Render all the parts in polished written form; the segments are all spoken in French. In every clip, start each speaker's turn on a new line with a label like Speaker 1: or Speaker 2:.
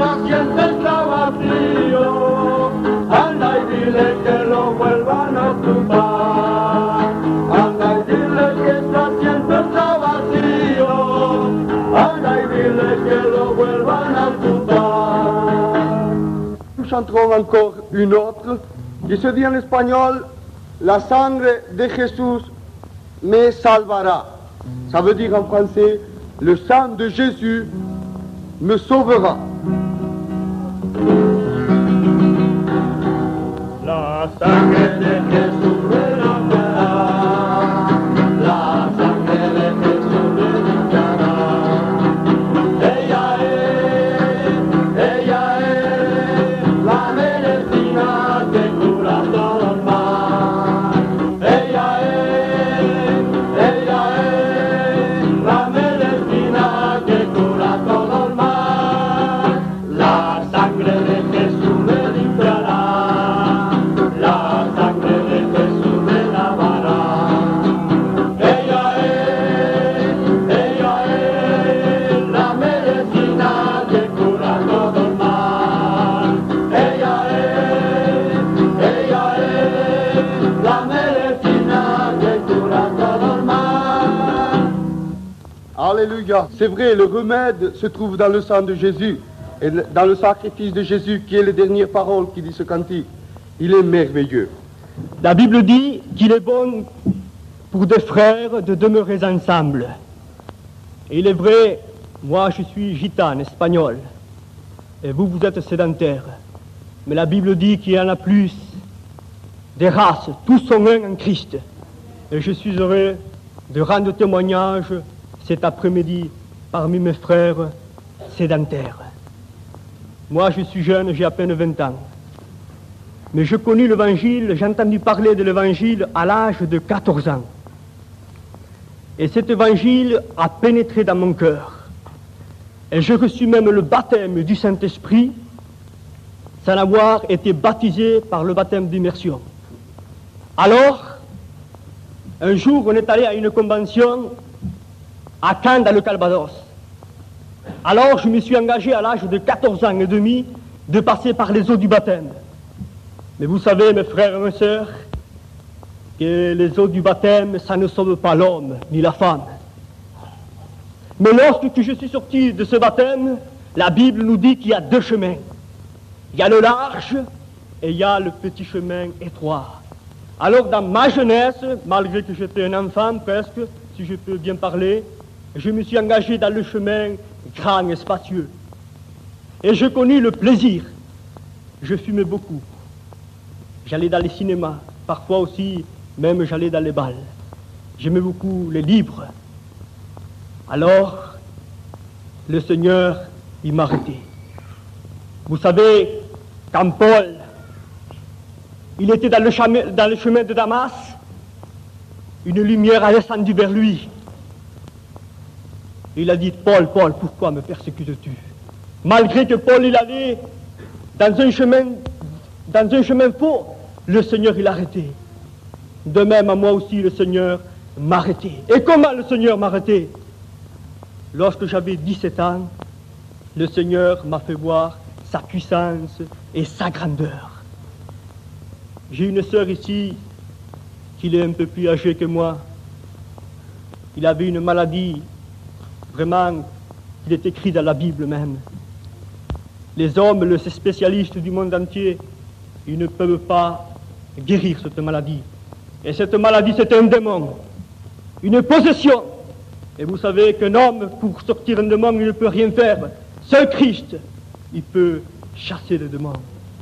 Speaker 1: se siente está vacío, anda y dile que lo vuelvan a ocupar. Anda y dile que se siente está vacío, anda y dile que lo vuelvan a ocupar.
Speaker 2: Nous chanterons encore une autre qui se dit en espagnol: La sangre de Jesús me salvara. Ça veut dire en français: le sang de Jésus me sauvera.
Speaker 1: La sangre de Jesús me limpiará, la sangre de Jesús me limpiará. Ella es la medicina que cura todo el mal. Ella es la medicina que cura todo el mal. La sangre de Jesús me limpiará, la sangre de Jesús me lavará. Ella es la medicina que cura todo el mal. Ella es la medicina que cura todo el mal.
Speaker 2: Alléluia. C'est vrai, le remède se trouve dans le sang de Jésus et dans le sacrifice de Jésus, qui est les dernières paroles qui dit ce cantique. Il est merveilleux.
Speaker 3: La Bible dit qu'il est bon pour des frères de demeurer ensemble. Et il est vrai, moi je suis gitane, espagnol, et vous, vous êtes sédentaire. Mais la Bible dit qu'il y en a plus des races, tous sont un en Christ. Et je suis heureux de rendre témoignage cet après-midi parmi mes frères sédentaires. Moi je suis jeune, j'ai à peine 20 ans. Mais j'ai connu l'évangile, j'ai entendu parler de l'évangile à l'âge de 14 ans. Et cet évangile a pénétré dans mon cœur. Et j'ai reçu même le baptême du Saint-Esprit sans avoir été baptisé par le baptême d'immersion. Alors, un jour, on est allé à une convention à Caen, dans le Calvados. Alors, je me suis engagé à l'âge de 14 ans et demi de passer par les eaux du baptême. Mais vous savez, mes frères et mes sœurs, que les eaux du baptême, ça ne sauve pas l'homme ni la femme. Mais lorsque je suis sorti de ce baptême, la Bible nous dit qu'il y a deux chemins. Il y a le large et il y a le petit chemin étroit. Alors dans ma jeunesse, malgré que j'étais un enfant presque, si je peux bien parler, je me suis engagé dans le chemin grand et spacieux. Et je connus le plaisir. Je fumais beaucoup. J'allais dans les cinémas, parfois aussi, même j'allais dans les bals. J'aimais beaucoup les livres. Alors, le Seigneur, il m'a arrêté. Vous savez, quand Paul, il était dans le chemin de Damas, une lumière a descendu vers lui. Il a dit: Paul, Paul, pourquoi me persécutes-tu? Malgré que Paul, il allait dans un chemin faux, le Seigneur, il a arrêté. De même, à moi aussi, le Seigneur m'a arrêté. Et comment le Seigneur m'a arrêté? Lorsque j'avais 17 ans, le Seigneur m'a fait voir sa puissance et sa grandeur. J'ai une sœur ici, qui est un peu plus âgée que moi. Il avait une maladie, vraiment, il est écrit dans la Bible même. Les hommes, les spécialistes du monde entier, ils ne peuvent pas guérir cette maladie. Et cette maladie, c'est un démon, une possession. Et vous savez qu'un homme, pour sortir un démon, il ne peut rien faire. Seul Christ, il peut chasser le démon.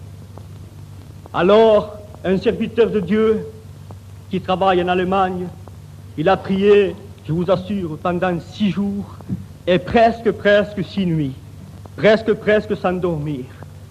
Speaker 3: Alors, un serviteur de Dieu qui travaille en Allemagne, il a prié, je vous assure, pendant 6 jours et presque 6 nuits. Presque sans dormir.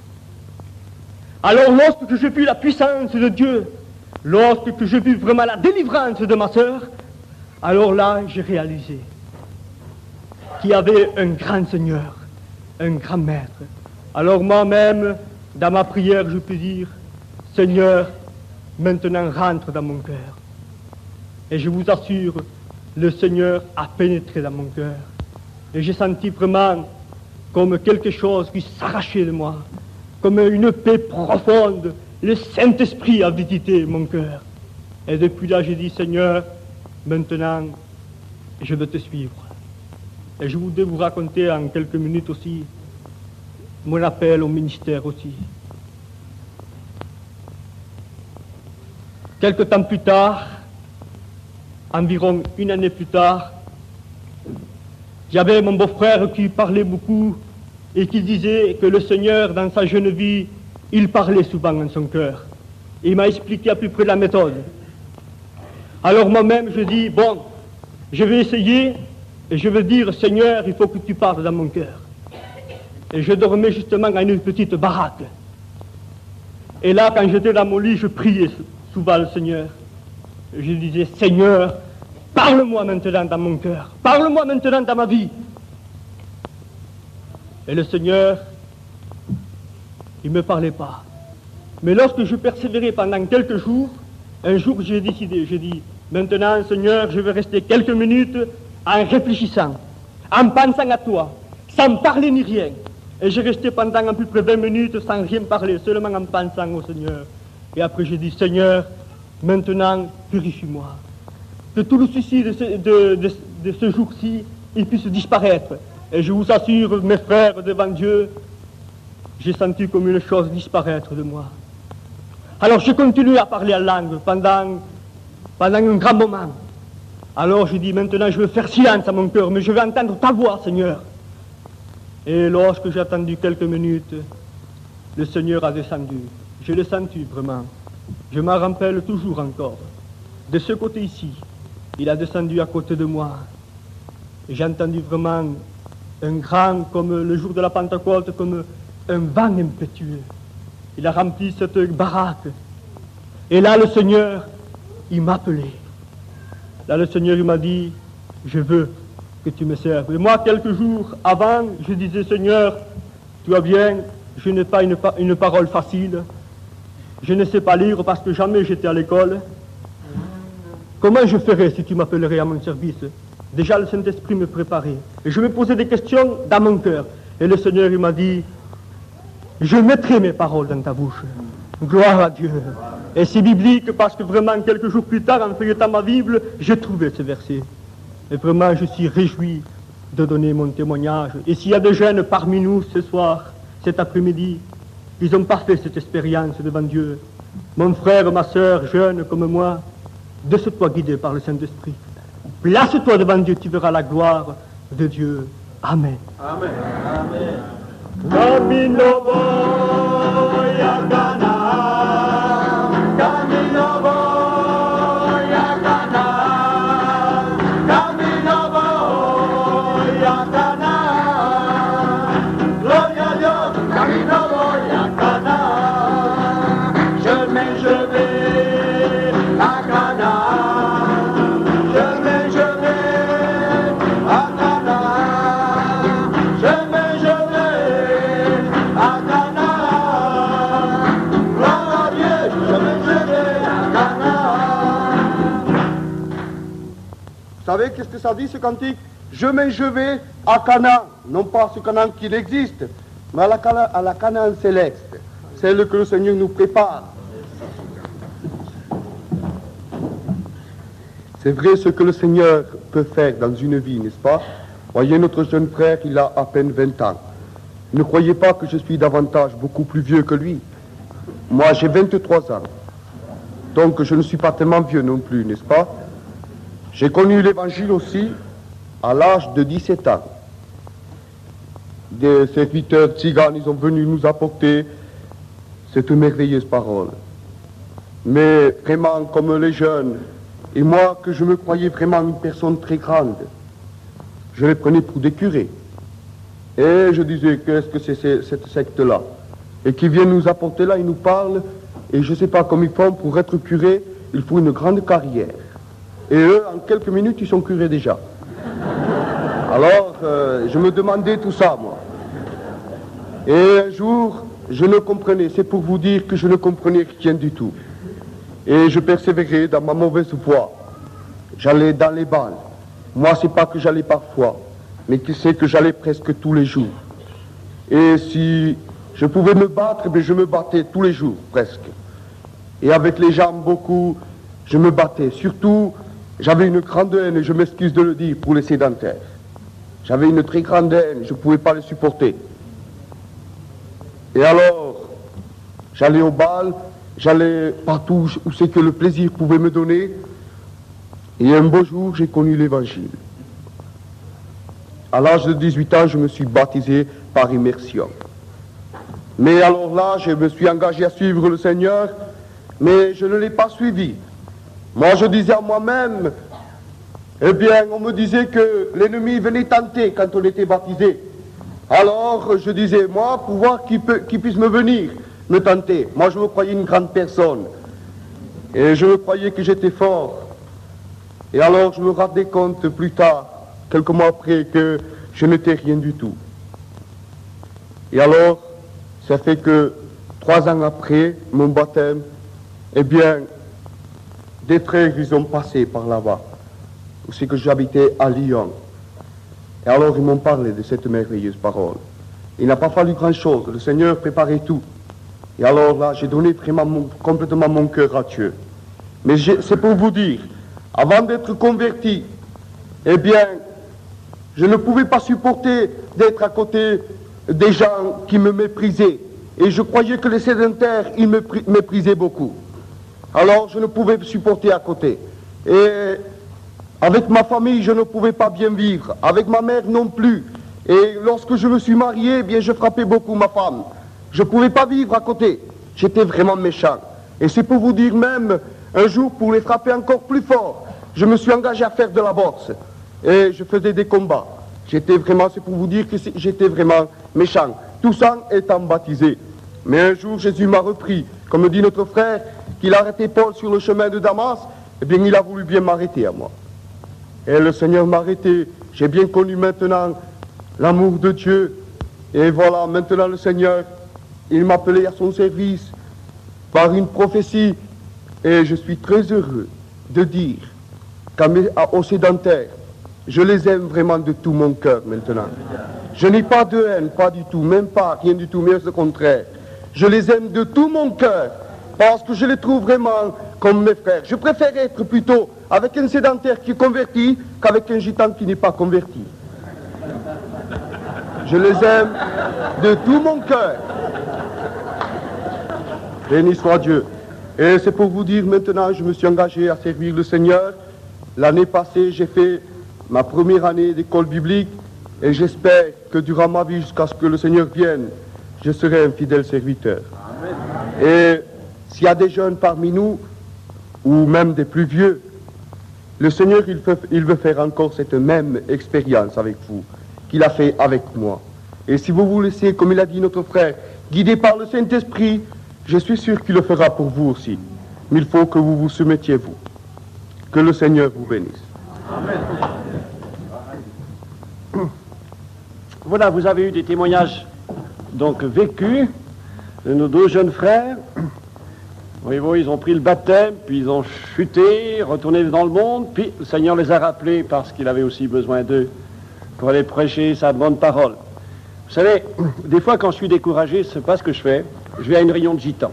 Speaker 3: Alors lorsque j'ai vu la puissance de Dieu, lorsque j'ai vu vraiment la délivrance de ma sœur, alors là j'ai réalisé qu'il y avait un grand Seigneur, un grand Maître. Alors moi-même, dans ma prière, je peux dire: Seigneur, maintenant rentre dans mon cœur. Et je vous assure, le Seigneur a pénétré dans mon cœur. Et j'ai senti vraiment comme quelque chose qui s'arrachait de moi, comme une paix profonde. Le Saint-Esprit a visité mon cœur. Et depuis là, j'ai dit, Seigneur, maintenant, je veux te suivre. Et je voudrais vous raconter en quelques minutes aussi mon appel au ministère aussi. Quelque temps plus tard, environ une année plus tard, j'avais mon beau-frère qui parlait beaucoup et qui disait que le Seigneur, dans sa jeune vie, il parlait souvent en son cœur. Et il m'a expliqué à peu près la méthode. Alors moi-même, je dis, bon, je vais essayer et je vais dire, Seigneur, il faut que tu parles dans mon cœur. Et je dormais justement à une petite baraque. Et là, quand j'étais dans mon lit, je priais souvent le Seigneur. Je disais, Seigneur, parle-moi maintenant dans mon cœur. Parle-moi maintenant dans ma vie. Et le Seigneur, il ne me parlait pas. Mais lorsque je persévérais pendant quelques jours, un jour j'ai décidé, j'ai dit, maintenant Seigneur, je vais rester quelques minutes en réfléchissant, en pensant à toi, sans parler ni rien. Et j'ai resté pendant à peu près 20 minutes sans rien parler, seulement en pensant au Seigneur. Et après j'ai dit, Seigneur, maintenant purifie-moi. Que tout le souci de ce jour-ci, il puisse disparaître. Et je vous assure, mes frères, devant Dieu, j'ai senti comme une chose disparaître de moi. Alors j'ai continué à parler en langue pendant un grand moment. Alors j'ai dit, maintenant je vais faire silence à mon cœur, mais je vais entendre ta voix, Seigneur. Et lorsque j'ai attendu quelques minutes, le Seigneur a descendu. Je l'ai senti vraiment. Je m'en rappelle toujours encore. De ce côté ici, il a descendu à côté de moi. Et j'ai entendu vraiment un grand, comme le jour de la Pentecôte, comme un vent impétueux. Il a rempli cette baraque. Et là, le Seigneur, il m'appelait. Là, le Seigneur, il m'a dit, je veux que tu me serves. Et moi, quelques jours avant, je disais, Seigneur, tu vois bien, je n'ai pas une parole facile. Je ne sais pas lire parce que jamais j'étais à l'école. Comment je ferais si tu m'appellerais à mon service? Déjà, le Saint-Esprit me préparait. Et je me posais des questions dans mon cœur. Et le Seigneur, il m'a dit, je mettrai mes paroles dans ta bouche. Gloire à Dieu. Et c'est biblique parce que vraiment, quelques jours plus tard, en feuilletant ma Bible, j'ai trouvé ce verset. Et vraiment, je suis réjoui de donner mon témoignage. Et s'il y a des jeunes parmi nous ce soir, cet après-midi, ils n'ont pas fait cette expérience devant Dieu. Mon frère, ma sœur, jeune comme moi, laisse-toi guider par le Saint-Esprit. Place-toi devant Dieu, tu verras la gloire de Dieu. Amen.
Speaker 1: Amen. Amen.
Speaker 2: Camino voy a ganar, camino voy a ganar, camino voy a ganar, gloria a Dios, camino voy a ganar, je vais a ganar, je vais a ganar, je vais à Cana, gloire à Dieu, je vais à Cana. Vous savez qu'est-ce que ça dit ce cantique? Je vais à Cana, non pas ce Canaan qu'il existe, mais à la Canaan céleste, celle que le Seigneur nous prépare. C'est vrai ce que le Seigneur peut faire dans une vie, n'est-ce pas? Voyez notre jeune frère, il a à peine 20 ans. Ne croyez pas que je suis davantage beaucoup plus vieux que lui. Moi, j'ai 23 ans. Donc, je ne suis pas tellement vieux non plus, n'est-ce pas? J'ai connu l'Évangile aussi à l'âge de 17 ans. Des serviteurs tziganes, ils sont venus nous apporter cette merveilleuse parole. Mais vraiment, comme les jeunes, et moi, que je me croyais vraiment une personne très grande, je les prenais pour des curés. Et je disais, qu'est-ce que c'est cette secte-là? Et qui vient nous apporter là, ils nous parlent, et je ne sais pas comment ils font, pour être curé, il faut une grande carrière. Et eux, en quelques minutes, ils sont curés déjà. Alors, je me demandais tout ça, moi. Et un jour, je ne comprenais, c'est pour vous dire que je ne comprenais rien du tout. Et je persévérais dans ma mauvaise voie. J'allais dans les balles. Moi, c'est pas que j'allais parfois, mais c'est que j'allais presque tous les jours. Et si je pouvais me battre, eh bien, je me battais tous les jours, presque. Et avec les jambes, beaucoup, je me battais. Surtout, j'avais une grande haine, et je m'excuse de le dire, pour les sédentaires. J'avais une très grande haine, je ne pouvais pas les supporter. Et alors, j'allais au bal, j'allais partout où c'est que le plaisir pouvait me donner. Et un beau jour, j'ai connu l'Évangile. À l'âge de 18 ans, je me suis baptisé par immersion. Mais alors là, je me suis engagé à suivre le Seigneur, mais je ne l'ai pas suivi. Moi, je disais à moi-même, eh bien, on me disait que l'ennemi venait tenter quand on était baptisé. Alors, je disais, moi, pour voir qui puisse me venir, me tenter. Moi, je me croyais une grande personne. Et je me croyais que j'étais fort. Et alors, je me rendais compte plus tard, quelques mois après, que je n'étais rien du tout. Et alors, ça fait que 3 ans après mon baptême, eh bien, des frères, ils ont passé par là-bas, où c'est que j'habitais à Lyon. Et alors, ils m'ont parlé de cette merveilleuse parole. Il n'a pas fallu grand-chose, le Seigneur préparait tout. Et alors là, j'ai donné vraiment complètement mon cœur à Dieu. Mais c'est pour vous dire, avant d'être converti, eh bien, je ne pouvais pas supporter d'être à côté des gens qui me méprisaient. Et je croyais que les sédentaires, ils me méprisaient beaucoup. Alors, je ne pouvais supporter à côté. Et avec ma famille, je ne pouvais pas bien vivre. Avec ma mère non plus. Et lorsque je me suis marié, eh bien, je frappais beaucoup ma femme. Je ne pouvais pas vivre à côté. J'étais vraiment méchant. Et c'est pour vous dire même, un jour, pour les frapper encore plus fort, je me suis engagé à faire de la boxe. Et je faisais des combats. C'est pour vous dire que j'étais vraiment méchant. Tout ça étant baptisé. Mais un jour, Jésus m'a repris. Comme dit notre frère, qu'il a arrêté Paul sur le chemin de Damas, eh bien, il a voulu bien m'arrêter à moi. Et le Seigneur m'a arrêté. J'ai bien connu maintenant l'amour de Dieu. Et voilà, maintenant le Seigneur, il m'appelait à son service par une prophétie. Et je suis très heureux de dire qu'aux sédentaires, je les aime vraiment de tout mon cœur maintenant. Je n'ai pas de haine, pas du tout, même pas, rien du tout, mais au contraire. Je les aime de tout mon cœur, parce que je les trouve vraiment comme mes frères. Je préfère être plutôt avec un sédentaire qui est converti qu'avec un gitan qui n'est pas converti. Je les aime de tout mon cœur. Béni soit Dieu. Et c'est pour vous dire maintenant, je me suis engagé à servir le Seigneur. L'année passée, j'ai fait ma première année d'école biblique et j'espère que durant ma vie, jusqu'à ce que le Seigneur vienne, je serai un fidèle serviteur. Amen. Et s'il y a des jeunes parmi nous, ou même des plus vieux, le Seigneur, il veut faire encore cette même expérience avec vous qu'il a fait avec moi. Et si vous vous laissez, comme il a dit notre frère, guidé par le Saint-Esprit, je suis sûr qu'il le fera pour vous aussi. Mais il faut que vous vous soumettiez, vous. Que le Seigneur vous bénisse.
Speaker 4: Amen. Voilà, vous avez eu des témoignages donc vécus de nos 2 jeunes frères. Voyez-vous, ils ont pris le baptême, puis ils ont chuté, retourné dans le monde, puis le Seigneur les a rappelés parce qu'il avait aussi besoin d'eux pour aller prêcher sa bonne parole. Vous savez, des fois quand je suis découragé, c'est pas ce que je fais, je vais à une réunion de gitans.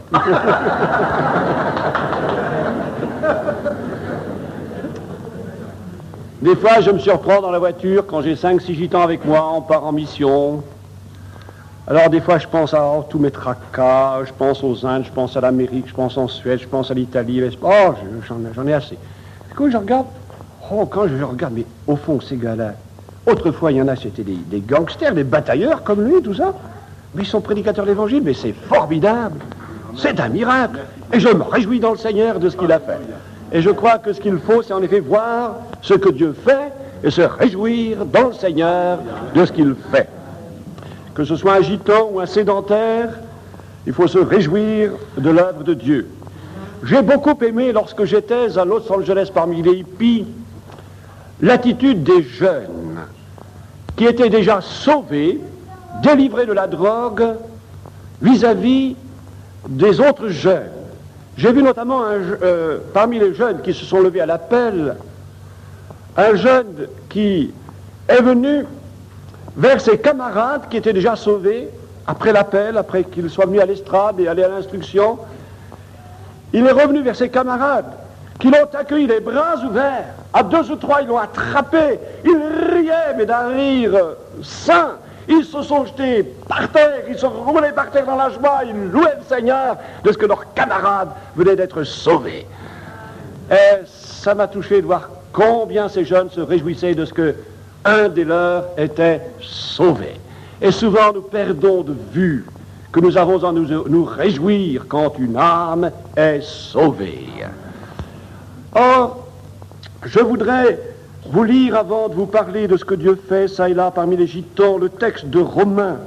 Speaker 4: Des fois, je me surprends dans la voiture quand j'ai 5-6 gitans avec moi, on part en mission. Alors des fois, je pense à tous mes tracas, je pense aux Indes, je pense à l'Amérique, je pense en Suède, je pense à l'Italie, oh, j'en ai assez. Quand je regarde, mais au fond, ces gars-là, autrefois, il y en a, c'était des gangsters, des batailleurs comme lui, tout ça. Mais ils sont prédicateurs de l'Évangile, mais c'est formidable, c'est un miracle. Et je me réjouis dans le Seigneur de ce qu'il a fait. Et je crois que ce qu'il faut, c'est en effet voir ce que Dieu fait et se réjouir dans le Seigneur de ce qu'il fait. Que ce soit un gitan ou un sédentaire, il faut se réjouir de l'œuvre de Dieu. J'ai beaucoup aimé, lorsque j'étais à Los Angeles parmi les hippies, l'attitude des jeunes qui étaient déjà sauvés, délivrés de la drogue vis-à-vis des autres jeunes. J'ai vu notamment parmi les jeunes qui se sont levés à l'appel, un jeune qui est venu vers ses camarades qui étaient déjà sauvés après l'appel, après qu'il soit venu à l'estrade et aller à l'instruction, il est revenu vers ses camarades qui l'ont accueilli les bras ouverts. À 2 ou 3, ils l'ont attrapé. Ils riaient, mais d'un rire sain. Ils se sont jetés par terre, ils se roulaient par terre dans la joie, ils louaient le Seigneur de ce que leurs camarades venaient d'être sauvés. Et ça m'a touché de voir combien ces jeunes se réjouissaient de ce que un des leurs était sauvé. Et souvent nous perdons de vue que nous avons à nous réjouir quand une âme est sauvée. Or, je voudrais vous lire, avant de vous parler de ce que Dieu fait, ça et là, parmi les gitans, le texte de Romains.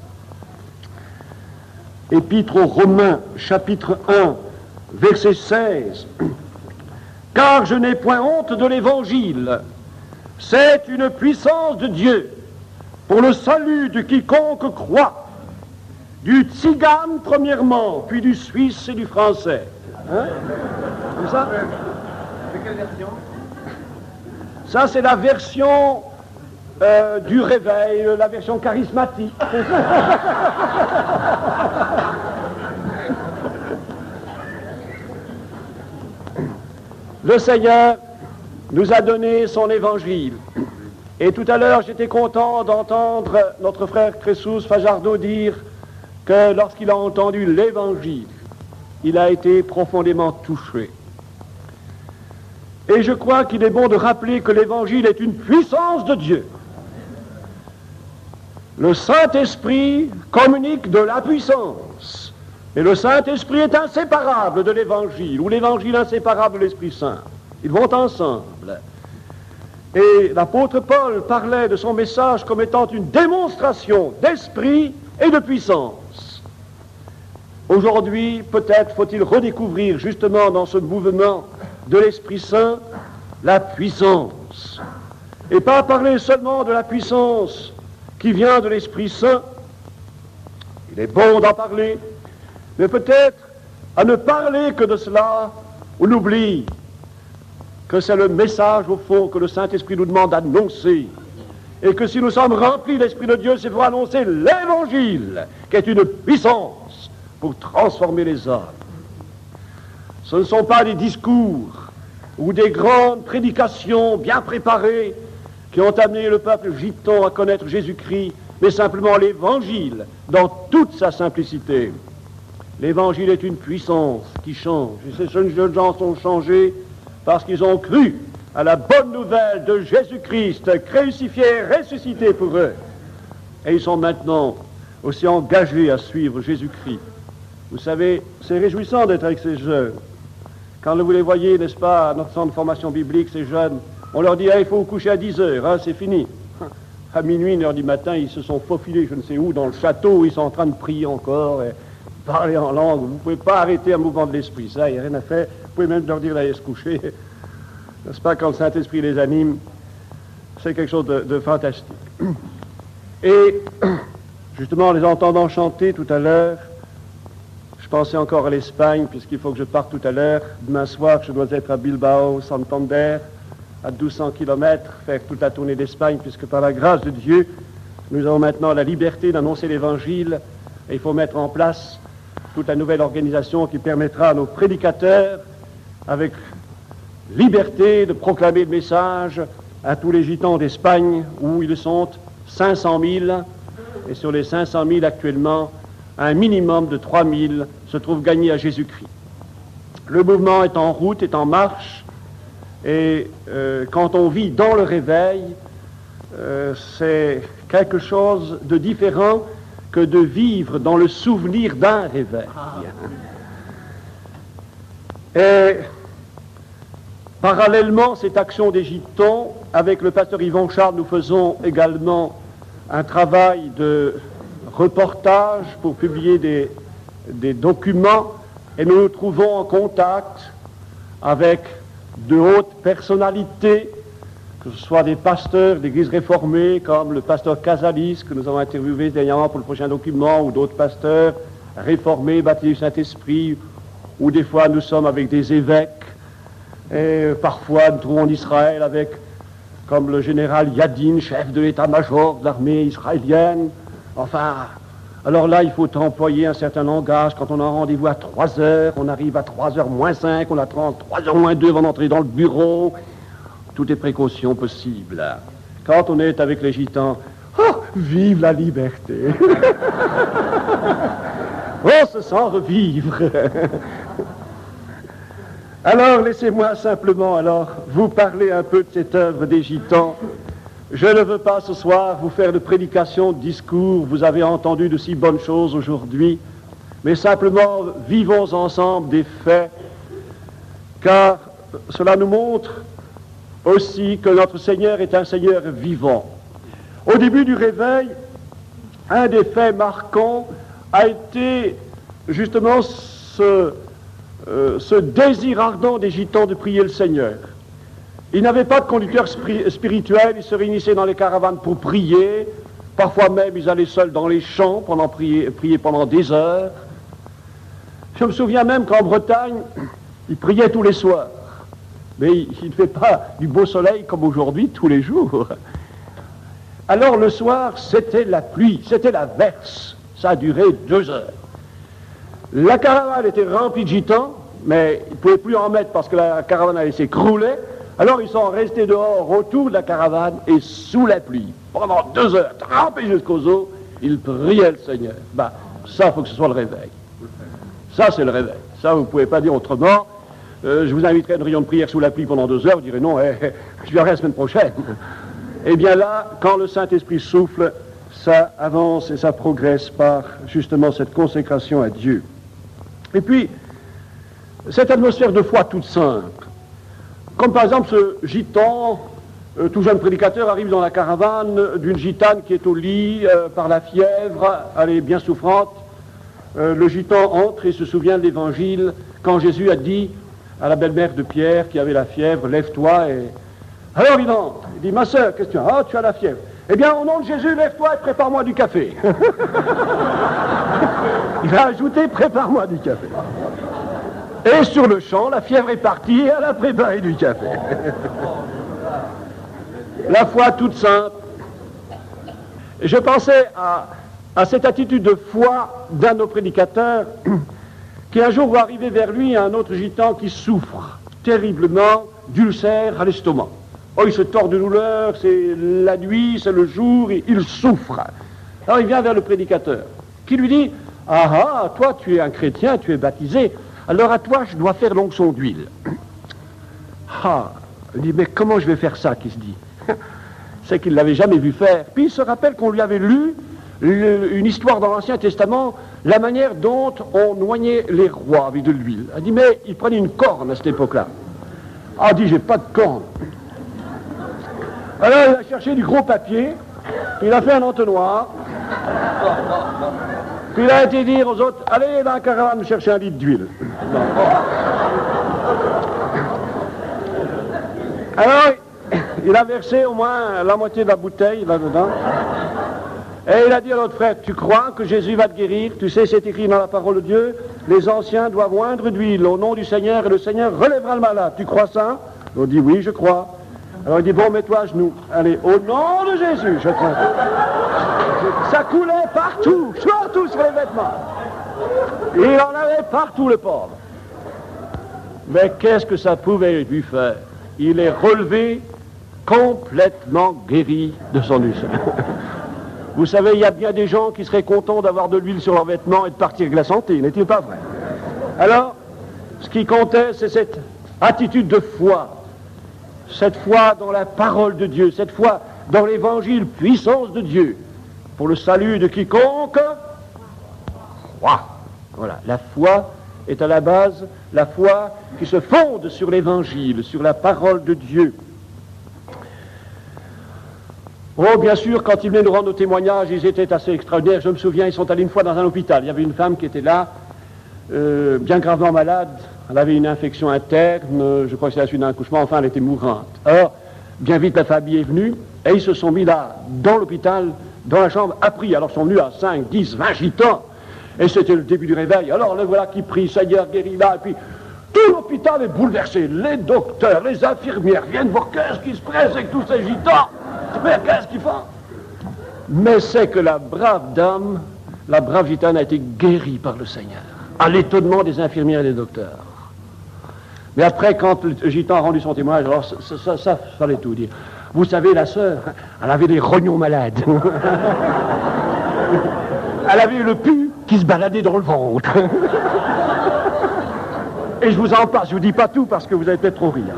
Speaker 4: Épître aux Romains, chapitre 1, verset 16. « Car je n'ai point honte de l'Évangile. C'est une puissance de Dieu pour le salut de quiconque croit, du tzigane premièrement, puis du suisse et du français. » Hein? C'est ça?
Speaker 2: C'est quelle version?
Speaker 4: Ça, c'est la version du réveil, la version charismatique. Le Seigneur nous a donné son évangile. Et tout à l'heure, j'étais content d'entendre notre frère Cressous Fajardo dire que lorsqu'il a entendu l'évangile, il a été profondément touché. Et je crois qu'il est bon de rappeler que l'évangile est une puissance de Dieu. Le Saint-Esprit communique de la puissance. Et le Saint-Esprit est inséparable de l'évangile, ou l'évangile inséparable de l'Esprit Saint. Ils vont ensemble. Et l'apôtre Paul parlait de son message comme étant une démonstration d'esprit et de puissance. Aujourd'hui, peut-être faut-il redécouvrir justement dans ce mouvement de l'Esprit Saint la puissance. Et pas parler seulement de la puissance qui vient de l'Esprit Saint. Il est bon d'en parler, mais peut-être à ne parler que de cela, on oublie que c'est le message au fond que le Saint-Esprit nous demande d'annoncer. Et que si nous sommes remplis de l'Esprit de Dieu, c'est pour annoncer l'Évangile, qui est une puissance pour transformer les hommes. Ce ne sont pas des discours ou des grandes prédications bien préparées qui ont amené le peuple gitan à connaître Jésus-Christ, mais simplement l'Évangile dans toute sa simplicité. L'Évangile est une puissance qui change. Et ces jeunes gens sont changés parce qu'ils ont cru à la bonne nouvelle de Jésus-Christ, crucifié et ressuscité pour eux. Et ils sont maintenant aussi engagés à suivre Jésus-Christ. Vous savez, c'est réjouissant d'être avec ces jeunes. Quand vous les voyez, n'est-ce pas, à notre centre de formation biblique, ces jeunes, on leur dit, il faut vous coucher à 10 heures, hein, c'est fini. À minuit, 1h du matin, ils se sont faufilés, je ne sais où, dans le château, ils sont en train de prier encore, et parler en langue. Vous ne pouvez pas arrêter un mouvement de l'esprit, ça, il n'y a rien à faire. Vous pouvez même leur dire d'aller se coucher. N'est-ce pas, quand le Saint-Esprit les anime, c'est quelque chose de fantastique. Et, justement, en les entendant chanter tout à l'heure, je pensais encore à l'Espagne, puisqu'il faut que je parte tout à l'heure. Demain soir, je dois être à Bilbao, Santander, à 1200 km, faire toute la tournée d'Espagne, puisque par la grâce de Dieu, nous avons maintenant la liberté d'annoncer l'Évangile, et il faut mettre en place toute la nouvelle organisation qui permettra à nos prédicateurs, avec liberté, de proclamer le message à tous les gitans d'Espagne, où ils sont 500 000, et sur les 500 000 actuellement, un minimum de 3 000 se trouvent gagnés à Jésus-Christ. Le mouvement est en route, est en marche, et quand on vit dans le réveil, c'est quelque chose de différent que de vivre dans le souvenir d'un réveil. Et parallèlement, cette action des gitans, avec le pasteur Yvon Charles, nous faisons également un travail de reportage pour publier des documents, et nous nous trouvons en contact avec de hautes personnalités, que ce soit des pasteurs d'églises réformées, comme le pasteur Casalis, que nous avons interviewé dernièrement pour le prochain document, ou d'autres pasteurs réformés, baptisés du Saint-Esprit, ou des fois nous sommes avec des évêques, et parfois nous trouvons en Israël avec, comme le général Yadin, chef de l'état-major de l'armée israélienne, enfin, Alors là, il faut employer un certain langage. Quand on a un rendez-vous à 3 heures, on arrive à 3h moins 5, on attend 3h moins 2 avant d'entrer dans le bureau. Toutes les précautions possibles. Quand on est avec les gitans, oh, vive la liberté. On se sent revivre. Alors, laissez-moi simplement vous parler un peu de cette œuvre des gitans. Je ne veux pas ce soir vous faire de prédication, de discours, vous avez entendu de si bonnes choses aujourd'hui, mais simplement vivons ensemble des faits, car cela nous montre aussi que notre Seigneur est un Seigneur vivant. Au début du réveil, un des faits marquants a été justement ce désir ardent des gitans de prier le Seigneur. Ils n'avaient pas de conducteur spirituel, ils se réunissaient dans les caravanes pour prier, parfois même ils allaient seuls dans les champs prier pendant des heures. Je me souviens même qu'en Bretagne, ils priaient tous les soirs, mais il ne fait pas du beau soleil comme aujourd'hui tous les jours. Alors le soir, c'était la pluie, c'était la verse, ça a duré 2 heures. La caravane était remplie de gitans, mais ils ne pouvaient plus en mettre parce que la caravane allait s'écrouler. Alors ils sont restés dehors autour de la caravane et sous la pluie. Pendant 2 heures, trempés jusqu'aux os, ils priaient le Seigneur. Ça, il faut que ce soit le réveil. Ça, c'est le réveil. Ça, vous ne pouvez pas dire autrement. Je vous inviterai à une réunion de prière sous la pluie pendant 2 heures. Vous direz non, je viendrai la semaine prochaine. Eh bien là, quand le Saint-Esprit souffle, ça avance et ça progresse par justement cette consécration à Dieu. Et puis, cette atmosphère de foi toute simple. Comme par exemple ce gitan, tout jeune prédicateur, arrive dans la caravane d'une gitane qui est au lit par la fièvre, elle est bien souffrante. Le gitan entre et se souvient de l'évangile quand Jésus a dit à la belle-mère de Pierre qui avait la fièvre, lève-toi et... Alors il entre, il dit, ma soeur, qu'est-ce que tu as? Ah, tu as la fièvre. Eh bien, au nom de Jésus, lève-toi et prépare-moi du café. Il a ajouté, prépare-moi du café. Et sur le champ, la fièvre est partie et elle a préparé du café. La foi toute simple. Je pensais à cette attitude de foi d'un de nos prédicateurs qui un jour va arriver vers lui un autre gitan qui souffre terriblement d'ulcère à l'estomac. Oh, il se tord de douleur, c'est la nuit, c'est le jour, il souffre. Alors il vient vers le prédicateur qui lui dit, ah, toi tu es un chrétien, tu es baptisé, alors à toi je dois faire l'onction d'huile. Ah, il dit, mais comment je vais faire ça, qui se dit? C'est qu'il ne l'avait jamais vu faire. Puis il se rappelle qu'on lui avait lu une histoire dans l'Ancien Testament, la manière dont on noignait les rois avec de l'huile. Il dit, mais il prenait une corne à cette époque-là. Ah, il dit, j'ai pas de corne. Alors il a cherché du gros papier, puis il a fait un entonnoir, puis il a été dire aux autres, allez dans la caravane me chercher un litre d'huile. Alors il a versé au moins la moitié de la bouteille là-dedans, et il a dit à l'autre frère, tu crois que Jésus va te guérir? Tu sais, c'est écrit dans la parole de Dieu, les anciens doivent oindre d'huile au nom du Seigneur, et le Seigneur relèvera le malade. Tu crois ça? On dit, oui, je crois. Alors il dit, bon, mets-toi à genoux. Allez, au nom de Jésus, je tiens. Ça coulait partout, surtout sur les vêtements. Il en avait partout, le pauvre. Mais qu'est-ce que ça pouvait lui faire? Il est relevé complètement guéri de son ulcère. Vous savez, il y a bien des gens qui seraient contents d'avoir de l'huile sur leurs vêtements et de partir avec la santé, n'est-il pas vrai? Alors, ce qui comptait, c'est cette attitude de foi. Cette foi dans la parole de Dieu, cette foi dans l'évangile, puissance de Dieu, pour le salut de quiconque croit. Voilà, la foi est à la base, la foi qui se fonde sur l'évangile, sur la parole de Dieu. Oh, bien sûr, quand ils venaient nous rendre nos témoignages, ils étaient assez extraordinaires. Je me souviens, ils sont allés une fois dans un hôpital. Il y avait une femme qui était là, bien gravement malade. Elle avait une infection interne, je crois que c'est la suite d'un accouchement, enfin elle était mourante. Or, bien vite la famille est venue, et ils se sont mis là, dans l'hôpital, dans la chambre, à prier. Alors ils sont venus à 5, 10, 20 gitans, et c'était le début du réveil. Alors le voilà qui prie, Seigneur guéris là, et puis tout l'hôpital est bouleversé. Les docteurs, les infirmières viennent voir qu'est-ce qui se presse avec tous ces gitans. Mais qu'est-ce qu'ils font? Mais c'est que la brave dame la brave gitane a été guérie par le Seigneur, à l'étonnement des infirmières et des docteurs. Mais après, quand le gitan a rendu son témoignage, alors ça fallait tout dire. Vous savez, la sœur, elle avait des rognons malades. Elle avait eu le pu qui se baladait dans le ventre. Et je vous en passe, je vous dis pas tout parce que vous allez peut-être trop rire.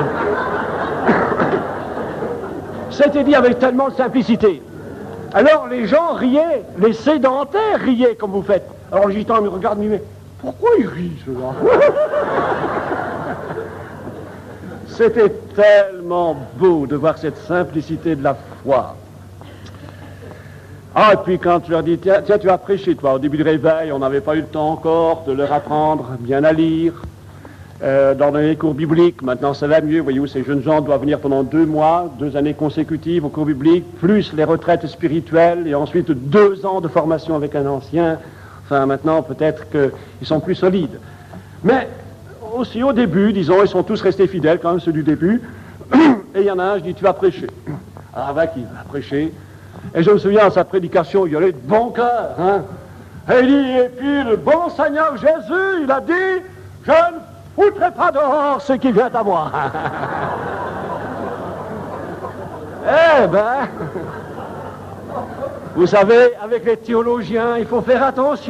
Speaker 4: C'était dit avec tellement de simplicité. Alors les gens riaient, les sédentaires riaient comme vous faites. Alors le gitan me regarde, mais pourquoi il rit, cela? C'était tellement beau de voir cette simplicité de la foi. Ah, et puis quand tu leur dis, tiens, tu vas prêcher, toi, au début du réveil, on n'avait pas eu le temps encore de leur apprendre bien à lire, dans les cours bibliques. Maintenant, ça va mieux, voyez-vous, ces jeunes gens doivent venir pendant 2 mois, 2 années consécutives au cours biblique, plus les retraites spirituelles, et ensuite 2 ans de formation avec un ancien. Enfin, maintenant, peut-être qu'ils sont plus solides. Mais aussi, au début, disons, ils sont tous restés fidèles, quand même, ceux du début. Et il y en a un, je dis, tu vas prêcher. Alors, qui va prêcher. Et je me souviens, à sa prédication, il y allait de bon cœur, hein. Et il dit, et puis le bon Seigneur Jésus, il a dit, je ne foutrai pas dehors ce qui vient à moi. Eh ben, vous savez, avec les théologiens, il faut faire attention.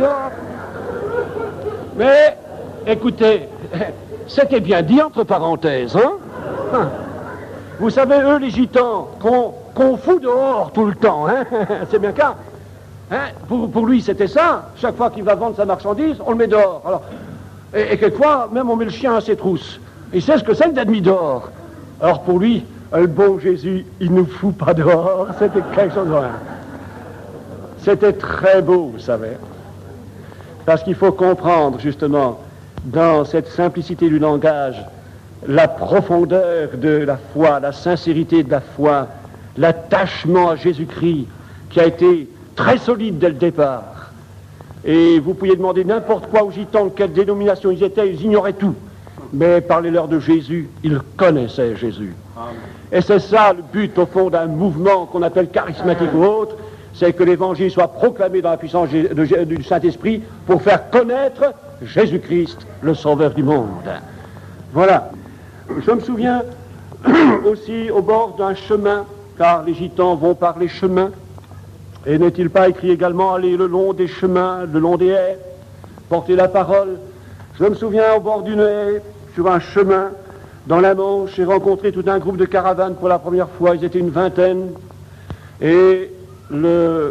Speaker 4: Mais, écoutez, c'était bien dit entre parenthèses, hein. Vous savez, eux, les gitans, qu'on fout dehors tout le temps, hein. C'est bien ça. Hein? Pour lui, c'était ça. Chaque fois qu'il va vendre sa marchandise, on le met dehors. Alors, et quelquefois, même on met le chien à ses trousses. Il sait ce que c'est que d'être mis dehors. Alors pour lui, le bon Jésus, il ne fout pas dehors. C'était quelque chose de rien. C'était très beau, vous savez. Parce qu'il faut comprendre, justement, dans cette simplicité du langage, la profondeur de la foi, la sincérité de la foi, l'attachement à Jésus-Christ, qui a été très solide dès le départ. Et vous pouviez demander n'importe quoi aux gitans, quelle dénomination ils étaient, ils ignoraient tout. Mais parlez-leur de Jésus, ils connaissaient Jésus. Et c'est ça le but, au fond, d'un mouvement qu'on appelle charismatique ou autre, c'est que l'évangile soit proclamé dans la puissance du Saint-Esprit pour faire connaître Jésus-Christ, le Sauveur du monde. Voilà. Je me souviens aussi au bord d'un chemin, car les gitans vont par les chemins, et n'est-il pas écrit également aller le long des chemins, le long des haies, porter la parole. Je me souviens au bord d'une haie, sur un chemin, dans la Manche, j'ai rencontré tout un groupe de caravanes pour la première fois, ils étaient une vingtaine, et le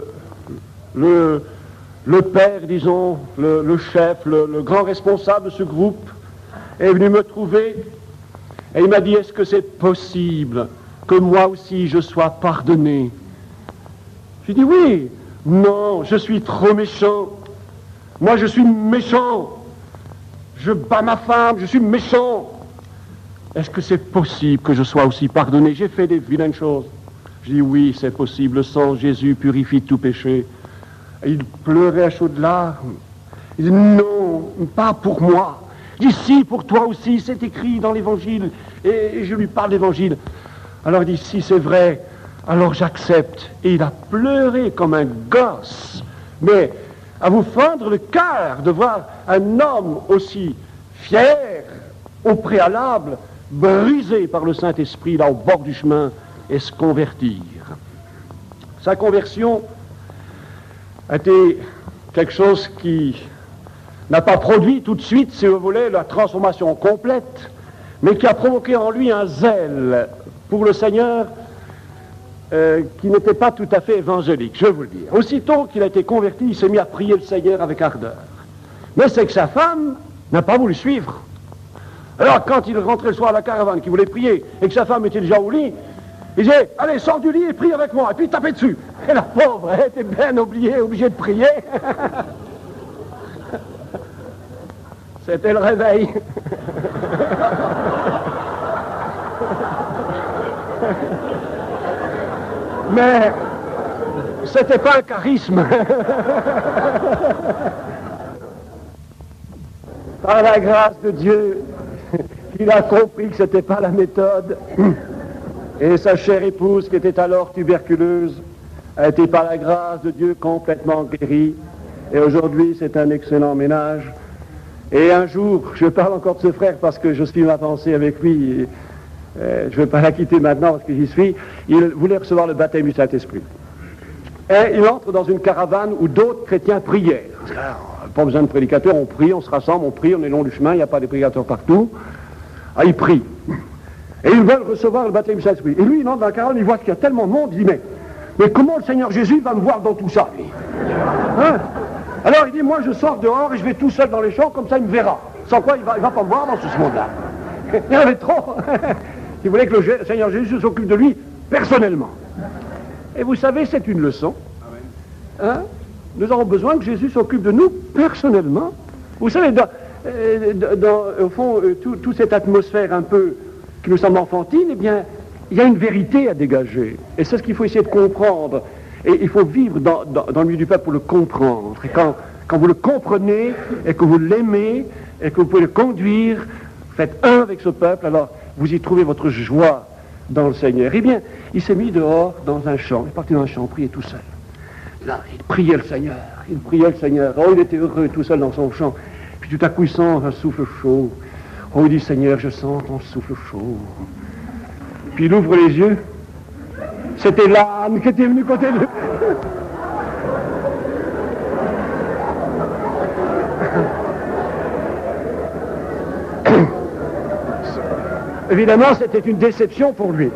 Speaker 4: père, disons, le chef, le grand responsable de ce groupe, est venu me trouver, et il m'a dit, est-ce que c'est possible que moi aussi je sois pardonné? J'ai dit oui. Non, je suis trop méchant. Moi je suis méchant. Je bats ma femme, je suis méchant. Est-ce que c'est possible que je sois aussi pardonné? J'ai fait des vilaines choses. Je dis oui, c'est possible. Le sang de Jésus purifie tout péché. Et il pleurait à chaudes larmes. Il dit non, pas pour moi. Je dis si, pour toi aussi, c'est écrit dans l'évangile. Et je lui parle d'évangile. Alors il dit si c'est vrai, alors j'accepte. Et il a pleuré comme un gosse. Mais à vous fendre le cœur de voir un homme aussi fier, au préalable, brisé par le Saint-Esprit, là au bord du chemin, et se convertir. Sa conversion a été quelque chose qui n'a pas produit tout de suite, si vous voulez, la transformation complète, mais qui a provoqué en lui un zèle pour le Seigneur qui n'était pas tout à fait évangélique, je vous le dis. Aussitôt qu'il a été converti, il s'est mis à prier le Seigneur avec ardeur. Mais c'est que sa femme n'a pas voulu suivre. Alors quand il rentrait le soir à la caravane, qu'il voulait prier, et que sa femme était déjà au lit, il disait, allez, sors du lit et prie avec moi, et puis tapez dessus. Et la pauvre, elle était bien obligée de prier. C'était le réveil. Mais c'était pas un charisme. Par la grâce de Dieu, il a compris que c'était pas la méthode. Et sa chère épouse, qui était alors tuberculeuse, a été par la grâce de Dieu complètement guérie. Et aujourd'hui, c'est un excellent ménage. Et un jour, je parle encore de ce frère parce que je suis ma pensée avec lui. Et, je ne vais pas la quitter maintenant parce que j'y suis. Il voulait recevoir le baptême du Saint-Esprit. Et il entre dans une caravane où d'autres chrétiens priaient. Pas besoin de prédicateurs, on prie, on se rassemble, on prie, on est long du chemin, il n'y a pas de prédicateurs partout. Ah, ils prient. Et ils veulent recevoir le baptême du Saint-Esprit. Et lui, il entre dans la caravane, il voit qu'il y a tellement de monde, il dit, mais comment le Seigneur Jésus va me voir dans tout ça, lui hein? Alors il dit, moi je sors dehors et je vais tout seul dans les champs, comme ça il me verra. Sans quoi il va pas me voir dans tout ce monde-là. Il y en avait trop. Il voulait que le Seigneur Jésus s'occupe de lui personnellement. Et vous savez, c'est une leçon. Hein? Nous avons besoin que Jésus s'occupe de nous personnellement. Vous savez, au fond, toute cette atmosphère un peu qui nous semble enfantine, eh bien, il y a une vérité à dégager. Et c'est ce qu'il faut essayer de comprendre. Et il faut vivre dans le milieu du peuple pour le comprendre. Et quand vous le comprenez, et que vous l'aimez, et que vous pouvez le conduire, faites un avec ce peuple, alors vous y trouvez votre joie dans le Seigneur. Eh bien, il s'est mis dehors dans un champ. Il est parti dans un champ, prier tout seul. Là, il priait le Seigneur. Il priait le Seigneur. Oh, il était heureux tout seul dans son champ. Puis tout à coup, il sent un souffle chaud. Oh, il dit, Seigneur, je sens ton souffle chaud. Puis il ouvre les yeux. C'était l'âne qui était venu côté de lui. Évidemment, c'était une déception pour lui.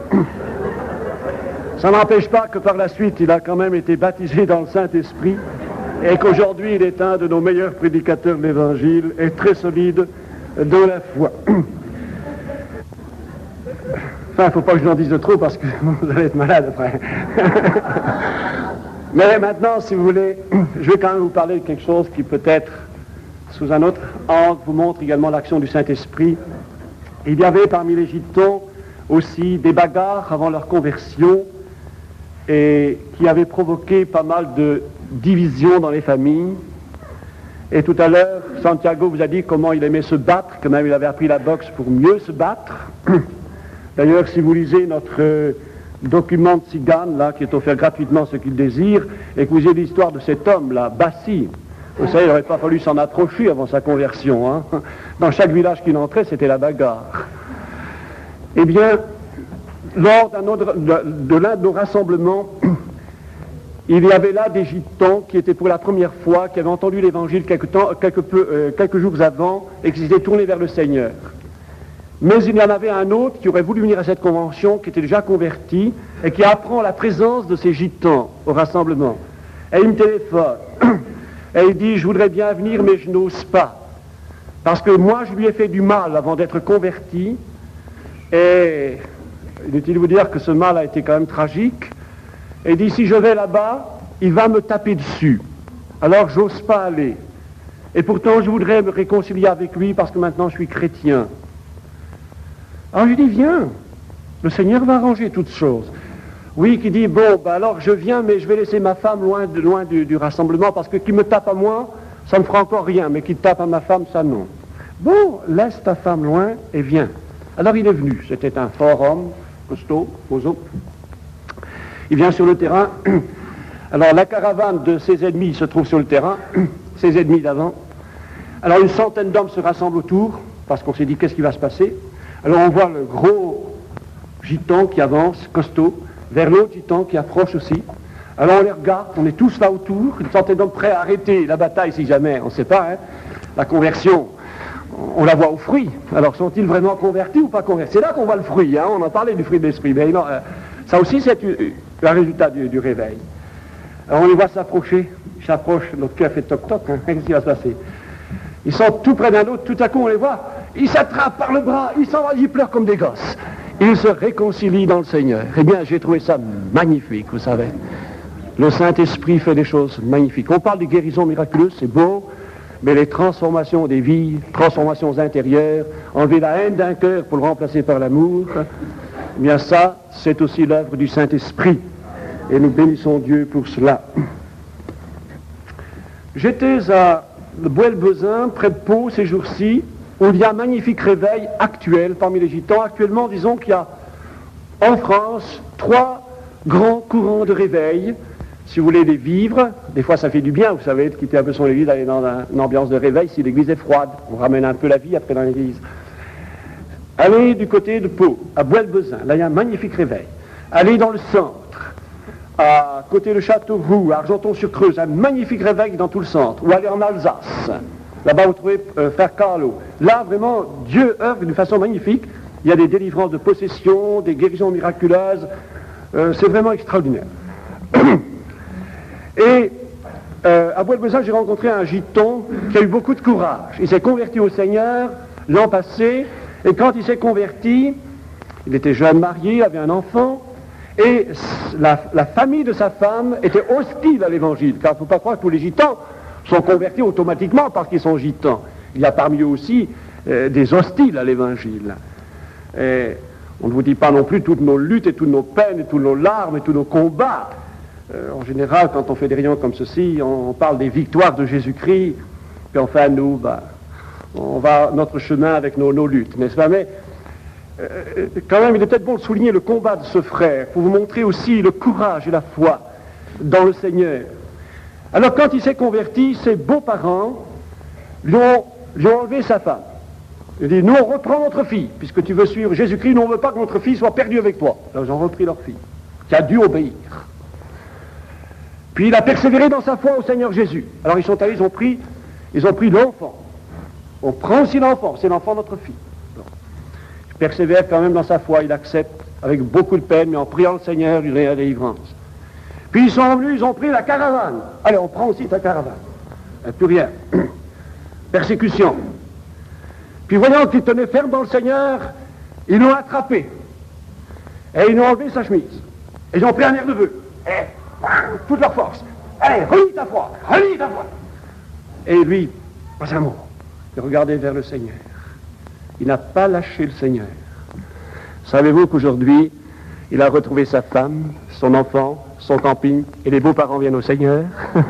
Speaker 4: Ça n'empêche pas que par la suite, il a quand même été baptisé dans le Saint-Esprit et qu'aujourd'hui, il est un de nos meilleurs prédicateurs de l'Évangile et très solide dans la foi. Enfin, il ne faut pas que je n'en dise de trop parce que vous allez être malade après. Mais maintenant, si vous voulez, je vais quand même vous parler de quelque chose qui peut-être, sous un autre angle, vous montre également l'action du Saint-Esprit. Il y avait parmi les Gitans aussi des bagarres avant leur conversion et qui avaient provoqué pas mal de divisions dans les familles. Et tout à l'heure, Santiago vous a dit comment il aimait se battre, quand même il avait appris la boxe pour mieux se battre. D'ailleurs, si vous lisez notre document de Tzigane, là, qui est offert gratuitement à ceux qui le désirent, et que vous ayez l'histoire de cet homme-là, Bassi, vous savez, il n'aurait pas fallu s'en approcher avant sa conversion. Hein. Dans chaque village qu'il entrait, c'était la bagarre. Eh bien, lors de l'un de nos rassemblements, il y avait là des Gitans qui étaient pour la première fois, qui avaient entendu l'Évangile quelques jours avant, et qui s'étaient tournés vers le Seigneur. Mais il y en avait un autre qui aurait voulu venir à cette convention, qui était déjà converti, et qui apprend la présence de ces Gitans au rassemblement. Et il me téléphone. Et il dit, je voudrais bien venir, mais je n'ose pas. Parce que moi, je lui ai fait du mal avant d'être converti. Et inutile de vous dire que ce mal a été quand même tragique. Et il dit, si je vais là-bas, il va me taper dessus. Alors, j'ose pas aller. Et pourtant, je voudrais me réconcilier avec lui parce que maintenant, je suis chrétien. Alors, je lui dis, viens. Le Seigneur va arranger toutes choses. Oui, qui dit, bon, ben alors je viens, mais je vais laisser ma femme loin du rassemblement, parce que qui me tape à moi, ça ne fera encore rien, mais qui tape à ma femme, ça non. Bon, laisse ta femme loin et viens. Alors il est venu, c'était un fort homme, costaud, bozo. Il vient sur le terrain. Alors la caravane de ses ennemis se trouve sur le terrain, ses ennemis d'avant. Alors une centaine d'hommes se rassemblent autour, parce qu'on s'est dit, qu'est-ce qui va se passer? Alors on voit le gros gitan qui avance, costaud, vers l'autre gitan qui approche aussi. Alors on les regarde, on est tous là autour, une centaine d'hommes prêts à arrêter la bataille si jamais, on ne sait pas, hein. La conversion, on la voit au fruit. Alors sont-ils vraiment convertis ou pas convertis? C'est là qu'on voit le fruit, hein. On en parlait du fruit de l'esprit, mais non, ça aussi c'est un résultat du réveil. Alors on les voit s'approcher, ils s'approchent, notre cœur fait toc-toc, hein. Qu'est-ce qui va se passer? Ils sont tout près d'un autre, tout à coup on les voit, ils s'attrapent par le bras, ils s'en vont, ils pleurent comme des gosses. Ils se réconcilient dans le Seigneur. Eh bien, j'ai trouvé ça magnifique, vous savez. Le Saint-Esprit fait des choses magnifiques. On parle des guérisons miraculeuses, c'est beau, mais les transformations des vies, transformations intérieures, enlever la haine d'un cœur pour le remplacer par l'amour, eh bien ça, c'est aussi l'œuvre du Saint-Esprit. Et nous bénissons Dieu pour cela. J'étais à Boël-Bezin, près de Pau, ces jours-ci, où il y a un magnifique réveil actuel parmi les Gitans. Actuellement, disons qu'il y a en France 3 grands courants de réveil. si vous voulez les vivre, des fois ça fait du bien, vous savez, de quitter un peu son église, d'aller dans une ambiance de réveil si l'église est froide. On ramène un peu la vie après dans l'église. Allez du côté de Pau, à Bois-le-Bezin, là il y a un magnifique réveil. Allez dans le centre, à côté de Châteauroux, à Argenton-sur-Creuse, un magnifique réveil dans tout le centre. Ou allez en Alsace, là-bas vous trouvez Frère Carlo. Là vraiment, Dieu œuvre d'une façon magnifique. Il y a des délivrances de possession, des guérisons miraculeuses. C'est vraiment extraordinaire. Et à Bois-le-Bezin, j'ai rencontré un giton qui a eu beaucoup de courage. Il s'est converti au Seigneur l'an passé, et quand il s'est converti, il était jeune marié, il avait un enfant, et la famille de sa femme était hostile à l'évangile, car il ne faut pas croire que tous les gitans sont convertis automatiquement parce qu'ils sont gitans. Il y a parmi eux aussi des hostiles à l'évangile. Et on ne vous dit pas non plus toutes nos luttes et toutes nos peines et toutes nos larmes et tous nos combats. En général, quand on fait des réunions comme ceci, on parle des victoires de Jésus-Christ, puis enfin nous, on va notre chemin avec nos luttes, n'est-ce pas? Mais quand même, il est peut-être bon de souligner le combat de ce frère, pour vous montrer aussi le courage et la foi dans le Seigneur. Alors quand il s'est converti, ses beaux-parents lui ont enlevé sa femme. Il dit, nous on reprend notre fille, puisque tu veux suivre Jésus-Christ, nous on ne veut pas que notre fille soit perdue avec toi. Alors ils ont repris leur fille, qui a dû obéir. Puis il a persévéré dans sa foi au Seigneur Jésus. Alors ils sont allés, ils ont pris l'enfant. On prend aussi l'enfant, c'est l'enfant de notre fille. Donc, il persévère quand même dans sa foi, il accepte avec beaucoup de peine, mais en priant le Seigneur, il est à la délivrance. Puis ils sont venus, ils ont pris la caravane. Allez, on prend aussi ta caravane. Plus rien. Persécution. Puis voyant qu'il tenait ferme dans le Seigneur, ils l'ont attrapé. Et ils lui ont enlevé sa chemise. Et ils ont pris un air de vœu. Toute leur force. Allez, relie ta foi, relie ta foi. Et lui, pas un mot. Il regardait vers le Seigneur. Il n'a pas lâché le Seigneur. Savez-vous qu'aujourd'hui, il a retrouvé sa femme, son enfant, son camping, et les beaux-parents viennent au Seigneur?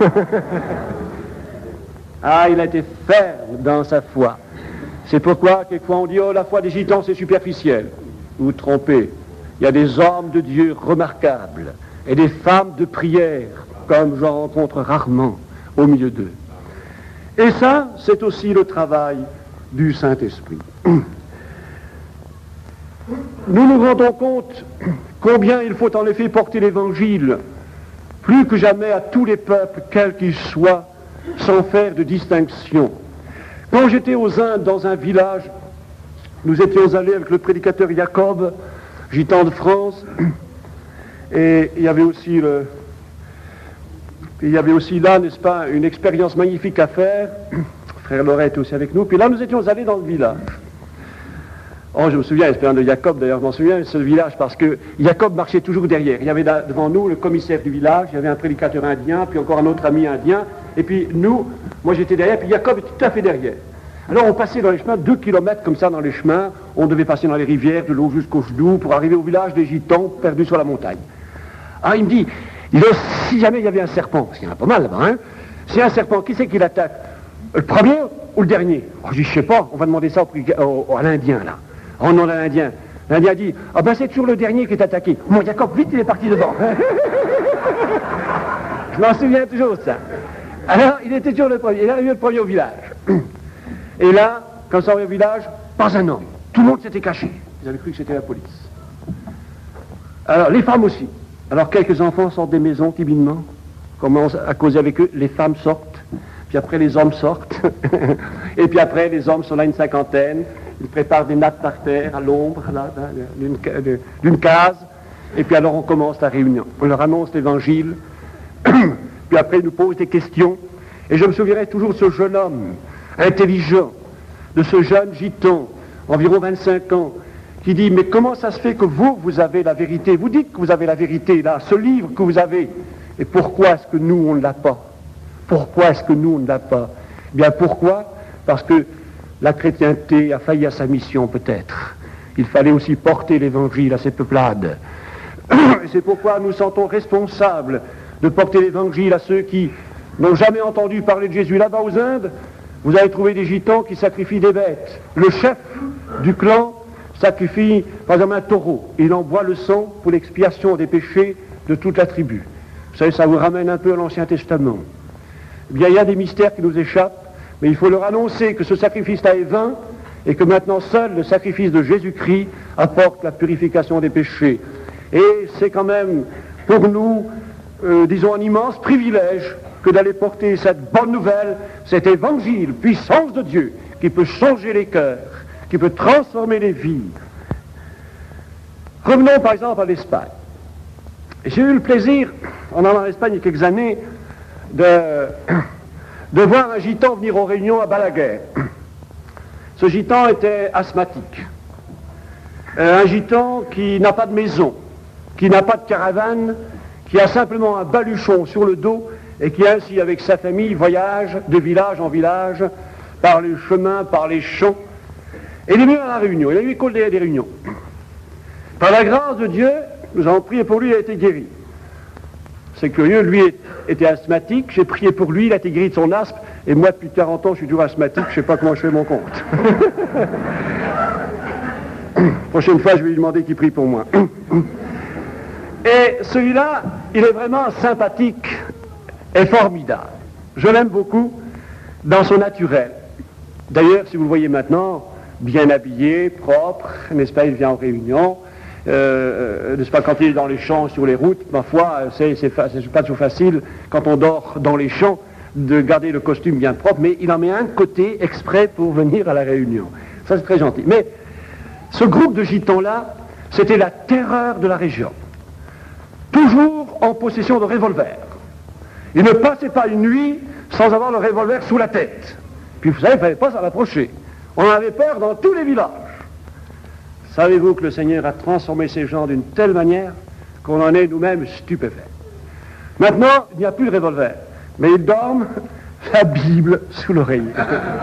Speaker 4: Ah, il a été ferme dans sa foi. C'est pourquoi, quelquefois, on dit, oh, la foi des gitans, c'est superficiel. Vous vous trompez. Il y a des hommes de Dieu remarquables, et des femmes de prière, comme j'en rencontre rarement au milieu d'eux. Et ça, c'est aussi le travail du Saint-Esprit. Nous nous rendons compte combien il faut en effet porter l'Évangile, plus que jamais à tous les peuples, quels qu'ils soient, sans faire de distinction. Quand j'étais aux Indes, dans un village, nous étions allés avec le prédicateur Jacob, gitan de France, et il y avait aussi là, n'est-ce pas, une expérience magnifique à faire. Frère Laurent était aussi avec nous. Puis là, nous étions allés dans le village. Oh, je me souviens, l'espérance de Jacob, d'ailleurs, je m'en souviens, ce village, parce que Jacob marchait toujours derrière. Il y avait devant nous le commissaire du village, il y avait un prédicateur indien, puis encore un autre ami indien, et puis nous, moi j'étais derrière, puis Jacob était tout à fait derrière. Alors on passait dans les chemins, 2 kilomètres comme ça dans les chemins, on devait passer dans les rivières, de l'eau jusqu'aux genoux, pour arriver au village des gitans, perdus sur la montagne. Ah, il me dit, si jamais il y avait un serpent, parce qu'il y en a pas mal là-bas, hein, s'il y a un serpent, qui c'est qui l'attaque? Le premier ou le dernier? Oh, je dis, je sais pas, on va demander ça à l'Indien, là. Oh non, l'Indien. L'Indien dit, ah ben c'est toujours le dernier qui est attaqué. Mon Jacob, vite, il est parti devant. Je m'en souviens toujours de ça. Alors, il était toujours le premier, il est arrivé le premier au village. Et là, quand on arrive au village, pas un homme. Tout le monde s'était caché. Ils avaient cru que c'était la police. Alors, les femmes aussi. Alors, quelques enfants sortent des maisons timidement, commencent à causer avec eux, les femmes sortent, puis après les hommes sortent, et puis après les hommes sont là une cinquantaine, ils préparent des nattes par terre, à l'ombre, là, d'une case, et puis alors on commence la réunion. On leur annonce l'évangile, puis après ils nous posent des questions, et je me souviendrai toujours de ce jeune homme, intelligent, de ce jeune gitan, environ 25 ans, qui dit, mais comment ça se fait que vous avez la vérité? Vous dites que vous avez la vérité, là, ce livre que vous avez. Et pourquoi est-ce que nous, on ne l'a pas? Pourquoi est-ce que nous, on ne l'a pas? Eh bien, pourquoi? Parce que la chrétienté a failli à sa mission, peut-être. Il fallait aussi porter l'évangile à ces peuplades. Et c'est pourquoi nous sentons responsables de porter l'évangile à ceux qui n'ont jamais entendu parler de Jésus. Là-bas aux Indes, vous allez trouver des gitans qui sacrifient des bêtes. Le chef du clan sacrifie, par exemple, un taureau. Il en boit le sang pour l'expiation des péchés de toute la tribu. Vous savez, ça vous ramène un peu à l'Ancien Testament. Eh bien, il y a des mystères qui nous échappent, mais il faut leur annoncer que ce sacrifice-là est vain et que maintenant seul le sacrifice de Jésus-Christ apporte la purification des péchés. Et c'est quand même pour nous, disons, un immense privilège que d'aller porter cette bonne nouvelle, cet évangile, puissance de Dieu, qui peut changer les cœurs, qui peut transformer les vies. Revenons par exemple à l'Espagne. J'ai eu le plaisir, en allant en Espagne il y a quelques années, de voir un gitan venir aux réunions à Balaguer. Ce gitan était asthmatique. Un gitan qui n'a pas de maison, qui n'a pas de caravane, qui a simplement un baluchon sur le dos et qui ainsi, avec sa famille, voyage de village en village, par les chemins, par les champs. Et il est venu à la réunion, il a eu école des réunions. Par la grâce de Dieu, nous avons prié pour lui, il a été guéri. C'est curieux, lui était asthmatique, j'ai prié pour lui, il a été guéri de son asthme, et moi, depuis 40 ans, je suis toujours asthmatique, je ne sais pas comment je fais mon compte. Prochaine fois, je vais lui demander qu'il prie pour moi. Et celui-là, il est vraiment sympathique et formidable. Je l'aime beaucoup dans son naturel. D'ailleurs, si vous le voyez maintenant, bien habillé, propre, n'est-ce pas, il vient en réunion, n'est-ce pas, quand il est dans les champs, sur les routes, ma foi, c'est pas toujours facile, quand on dort dans les champs, de garder le costume bien propre, mais il en met un côté exprès pour venir à la réunion. Ça, c'est très gentil. Mais ce groupe de gitans-là, c'était la terreur de la région. Toujours en possession de revolvers. Il ne passait pas une nuit sans avoir le revolver sous la tête. Puis vous savez, il ne fallait pas s'en approcher. On en avait peur dans tous les villages. Savez-vous que le Seigneur a transformé ces gens d'une telle manière qu'on en est nous-mêmes stupéfaits. Maintenant, il n'y a plus de revolver, mais ils dorment la Bible sous l'oreiller.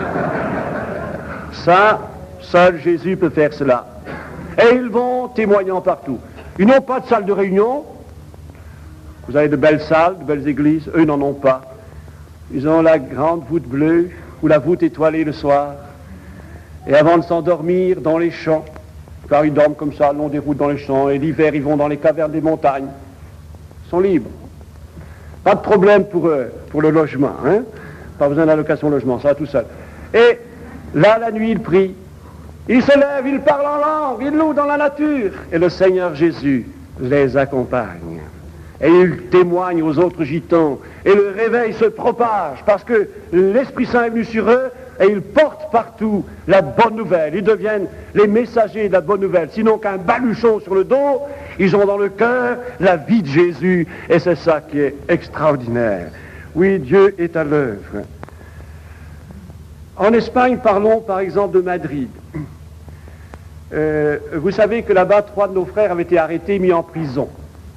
Speaker 4: Ça, seul Jésus peut faire cela. Et ils vont témoignant partout. Ils n'ont pas de salle de réunion. Vous avez de belles salles, de belles églises. Eux n'en ont pas. Ils ont la grande voûte bleue ou la voûte étoilée le soir. Et avant de s'endormir dans les champs, car ils dorment comme ça, le long des routes dans les champs, et l'hiver, ils vont dans les cavernes des montagnes. Ils sont libres. Pas de problème pour eux, pour le logement. Hein? Pas besoin d'allocation logement, ça va tout seul. Et là, la nuit, ils prient. Ils se lèvent, ils parlent en langue, ils louent dans la nature. Et le Seigneur Jésus les accompagne. Et il témoigne aux autres gitans. Et le réveil se propage parce que l'Esprit Saint est venu sur eux et ils portent partout la bonne nouvelle. Ils deviennent les messagers de la bonne nouvelle. Sinon qu'un baluchon sur le dos, ils ont dans le cœur la vie de Jésus. Et c'est ça qui est extraordinaire. Oui, Dieu est à l'œuvre. En Espagne, parlons par exemple de Madrid. Vous savez que là-bas, 3 de nos frères avaient été arrêtés, mis en prison.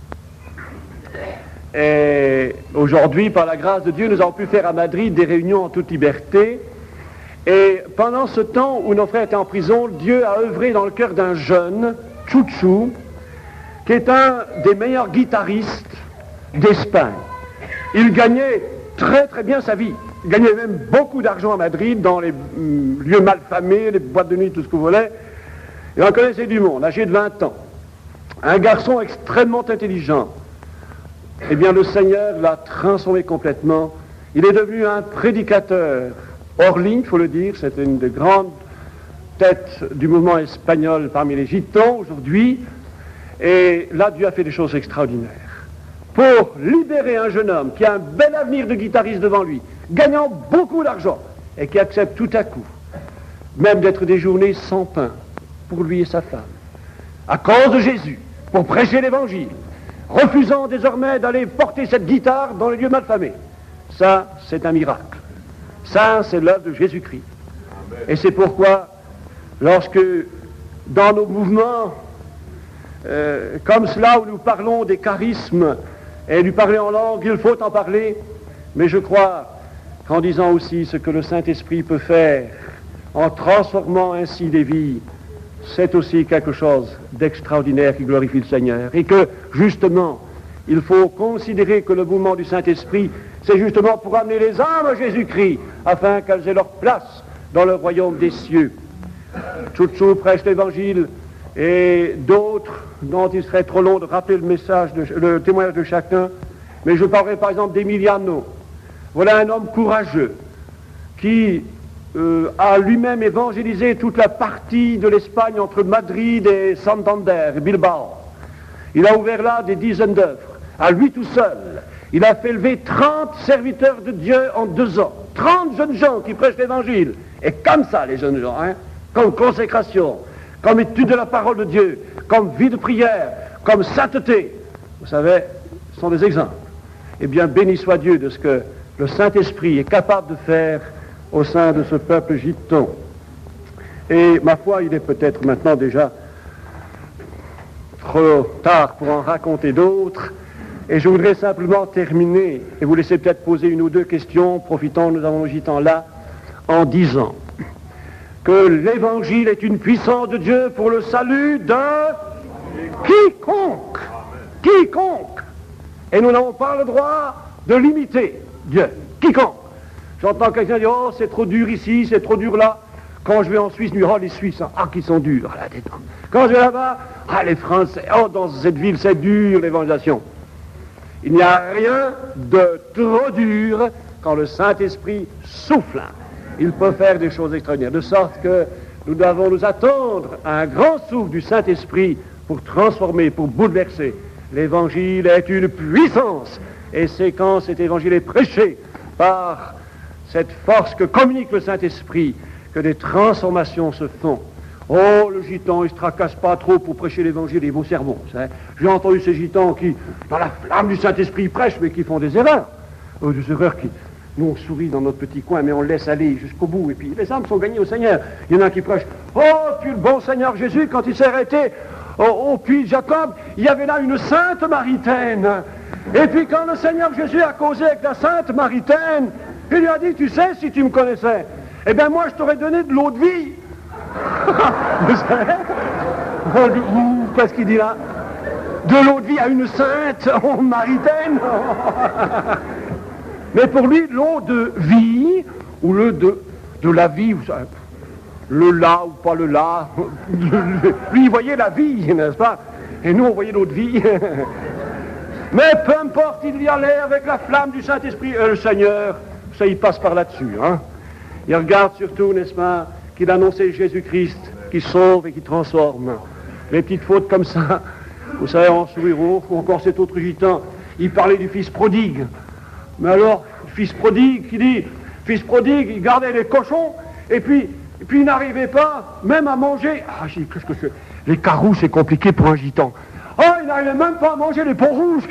Speaker 4: Et aujourd'hui, par la grâce de Dieu, nous avons pu faire à Madrid des réunions en toute liberté. Et pendant ce temps où nos frères étaient en prison, Dieu a œuvré dans le cœur d'un jeune, Chuchu, qui est un des meilleurs guitaristes d'Espagne. Il gagnait très très bien sa vie. Il gagnait même beaucoup d'argent à Madrid, dans les lieux malfamés, les boîtes de nuit, tout ce que vous voulez. Il en connaissait du monde, âgé de 20 ans. Un garçon extrêmement intelligent. Eh bien, le Seigneur l'a transformé complètement. Il est devenu un prédicateur hors ligne, il faut le dire. C'était une des grandes têtes du mouvement espagnol parmi les gitans aujourd'hui. Et là, Dieu a fait des choses extraordinaires. Pour libérer un jeune homme qui a un bel avenir de guitariste devant lui, gagnant beaucoup d'argent, et qui accepte tout à coup, même d'être des journées sans pain, pour lui et sa femme, à cause de Jésus, pour prêcher l'évangile, refusant désormais d'aller porter cette guitare dans les lieux malfamés. Ça, c'est un miracle. Ça, c'est l'œuvre de Jésus-Christ. Et c'est pourquoi, lorsque, dans nos mouvements, comme cela, où nous parlons des charismes, et lui parler en langue, il faut en parler, mais je crois qu'en disant aussi ce que le Saint-Esprit peut faire, en transformant ainsi des vies, c'est aussi quelque chose d'extraordinaire qui glorifie le Seigneur. Et que, justement, il faut considérer que le mouvement du Saint-Esprit, c'est justement pour amener les âmes à Jésus-Christ, afin qu'elles aient leur place dans le royaume des cieux. Chuchu prêche l'Évangile, et d'autres, dont il serait trop long de rappeler le témoignage de chacun, mais je parlerai par exemple d'Emiliano. Voilà un homme courageux qui a lui-même évangélisé toute la partie de l'Espagne entre Madrid et Santander, et Bilbao. Il a ouvert là des dizaines d'œuvres, à lui tout seul. Il a fait lever 30 serviteurs de Dieu en 2 ans. 30 jeunes gens qui prêchent l'évangile. Et comme ça, les jeunes gens, hein, comme consécration, comme étude de la parole de Dieu, comme vie de prière, comme sainteté. Vous savez, ce sont des exemples. Eh bien, béni soit Dieu de ce que le Saint-Esprit est capable de faire au sein de ce peuple gitan. Et ma foi, il est peut-être maintenant déjà trop tard pour en raconter d'autres. Et je voudrais simplement terminer et vous laisser peut-être poser 1 ou 2 questions, profitant, nous avons le gitan là, en disant que l'évangile est une puissance de Dieu pour le salut de quiconque. Quiconque. Et nous n'avons pas le droit de limiter Dieu. Quiconque. J'entends quelqu'un dire, oh, c'est trop dur ici, c'est trop dur là. Quand je vais en Suisse, je dis, oh, les Suisses, hein, ah, qui sont durs, là, détente. Quand je vais là-bas, ah, les Français, oh, dans cette ville, c'est dur, l'évangélisation. Il n'y a rien de trop dur quand le Saint-Esprit souffle. Il peut faire des choses extraordinaires, de sorte que nous devons nous attendre à un grand souffle du Saint-Esprit pour transformer, pour bouleverser. L'évangile est une puissance, et c'est quand cet évangile est prêché par cette force que communique le Saint-Esprit que des transformations se font. Oh, le gitan, il ne se tracasse pas trop pour prêcher l'évangile, des beaux sermons. J'ai entendu ces gitans qui, dans la flamme du Saint-Esprit, prêchent, mais qui font des erreurs. Des erreurs qui, nous on sourit dans notre petit coin, mais on le laisse aller jusqu'au bout. Et puis les âmes sont gagnées au Seigneur. Il y en a qui prêchent, oh, puis le bon Seigneur Jésus, quand il s'est arrêté au puits de Jacob, il y avait là une sainte Maritaine. Et puis quand le Seigneur Jésus a causé avec la sainte Maritaine, il lui a dit, tu sais, si tu me connaissais, eh bien moi je t'aurais donné de l'eau de vie. Vous savez, qu'est-ce qu'il dit là? De l'eau de vie à une sainte Maritaine. Mais pour lui, l'eau de vie, ou le de la vie, vous savez, le là ou pas le là, lui il voyait la vie, n'est-ce pas? Et nous on voyait l'eau de vie. Mais peu importe, il y allait avec la flamme du Saint-Esprit. Le Seigneur, ça il passe par là-dessus. Hein? Il regarde surtout, n'est-ce pas, qu'il annonçait Jésus-Christ, qui sauve et qui transforme. Les petites fautes comme ça, vous savez, en sourire, ou encore cet autre gitan, il parlait du fils prodigue. Mais alors, fils prodigue, qui dit, fils prodigue, il gardait les cochons, et puis il n'arrivait pas même à manger. Ah, j'ai dit, qu'est-ce que c'est? Les carous, c'est compliqué pour un gitan. Oh, il n'arrivait même pas à manger les peaux rouges.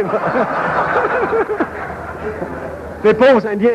Speaker 4: Les pauvres Indiens.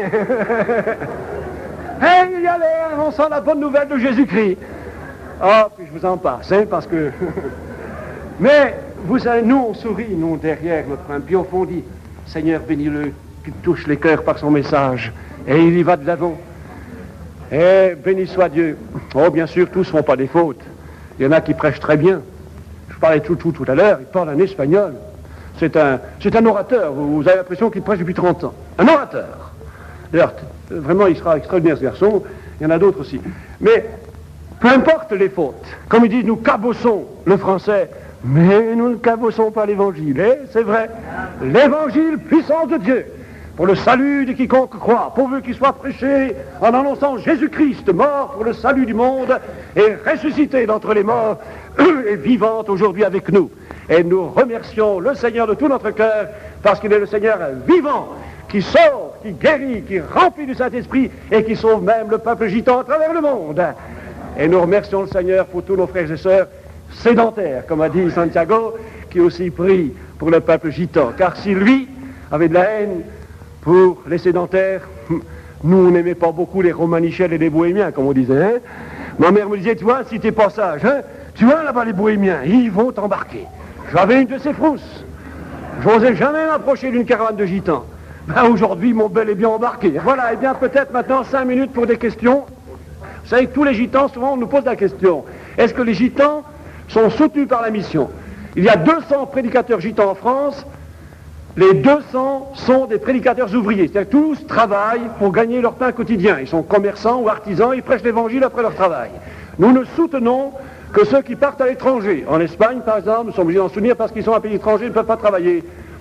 Speaker 4: Et il y allait annonçant la bonne nouvelle de Jésus-Christ. Ah, puis je vous en passe, hein, parce que... Mais, vous savez, nous, on sourit, nous, derrière notre âme, puis au fond, on dit, Seigneur, bénis-le, qu'il touche les cœurs par son message. Et il y va de l'avant. Et béni soit Dieu. Oh, bien sûr, tous ne font pas des fautes. Il y en a qui prêchent très bien. Je parlais tout à l'heure, il parle en espagnol. C'est un orateur, vous avez l'impression qu'il prêche depuis 30 ans. Un orateur. D'ailleurs, vraiment, il sera extraordinaire, ce garçon. Il y en a d'autres aussi. Mais, peu importe les fautes. Comme ils disent, nous cabossons le français, mais nous ne cabossons pas l'évangile. Et c'est vrai, l'évangile, puissance de Dieu, pour le salut de quiconque croit, pourvu qu'il soit prêché en annonçant Jésus-Christ, mort pour le salut du monde, et ressuscité d'entre les morts, et vivante aujourd'hui avec nous. Et nous remercions le Seigneur de tout notre cœur, parce qu'il est le Seigneur vivant, qui sauve, qui guérit, qui remplit du Saint-Esprit, et qui sauve même le peuple gitan à travers le monde. Et nous remercions le Seigneur pour tous nos frères et sœurs sédentaires, comme a dit Santiago, qui aussi prie pour le peuple gitan. Car si lui avait de la haine pour les sédentaires, nous on n'aimait pas beaucoup les romanichels et les bohémiens, comme on disait. Hein? Ma mère me disait, tu vois, si t'es pas sage, hein, tu vois là-bas les bohémiens, ils vont t'embarquer. J'avais une de ces frousses. J'osais jamais m'approcher d'une caravane de gitans. Ben, aujourd'hui, mon bel est bien embarqué. Voilà, et bien peut-être maintenant 5 minutes pour des questions. Vous savez que tous les gitans, souvent on nous pose la question, est-ce que les gitans sont soutenus par la mission? Il y a 200 prédicateurs gitans en France, les 200 sont des prédicateurs ouvriers, c'est-à-dire tous travaillent pour gagner leur pain quotidien. Ils sont commerçants ou artisans, ils prêchent l'évangile après leur travail. Nous ne soutenons que ceux qui partent à l'étranger. En Espagne, par exemple, nous sommes obligés d'en soutenir parce qu'ils sont un pays étranger, ils ne peuvent pas travailler.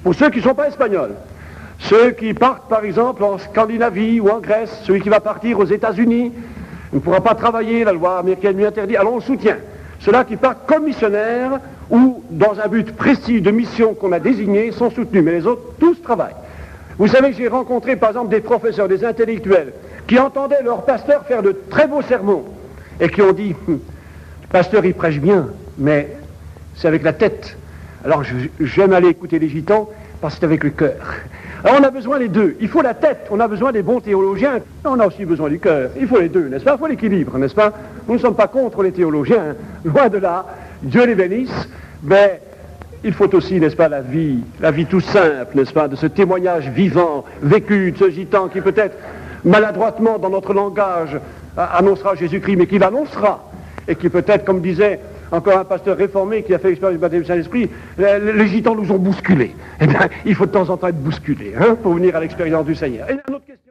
Speaker 4: Pour ceux qui ne sont pas espagnols, ceux qui partent par exemple en Scandinavie ou en Grèce, celui qui va partir aux États-Unis, ne pourra pas travailler, la loi américaine lui interdit, alors on le soutient. Ceux-là qui partent comme missionnaires ou dans un but précis de mission qu'on a désigné sont soutenus, mais les autres, tous travaillent. Vous savez que j'ai rencontré par exemple des professeurs, des intellectuels, qui entendaient leur pasteur faire de très beaux sermons et qui ont dit, le pasteur il prêche bien, mais c'est avec la tête. Alors j'aime aller écouter les gitans parce que c'est avec le cœur. Alors on a besoin des deux. Il faut la tête, on a besoin des bons théologiens, on a aussi besoin du cœur. Il faut les deux, n'est-ce pas? Il faut l'équilibre, n'est-ce pas? Nous ne sommes pas contre les théologiens, loin de là. Dieu les bénisse, mais il faut aussi, n'est-ce pas, la vie tout simple, n'est-ce pas, de ce témoignage vivant, vécu, de ce gitan qui peut-être maladroitement dans notre langage annoncera Jésus-Christ, mais qui l'annoncera, et qui peut-être, comme disait encore un pasteur réformé qui a fait l'expérience du baptême du Saint-Esprit, les gitans nous ont bousculés. Eh bien, il faut de temps en temps être bousculé, hein, pour venir à l'expérience du Seigneur. Et une autre question.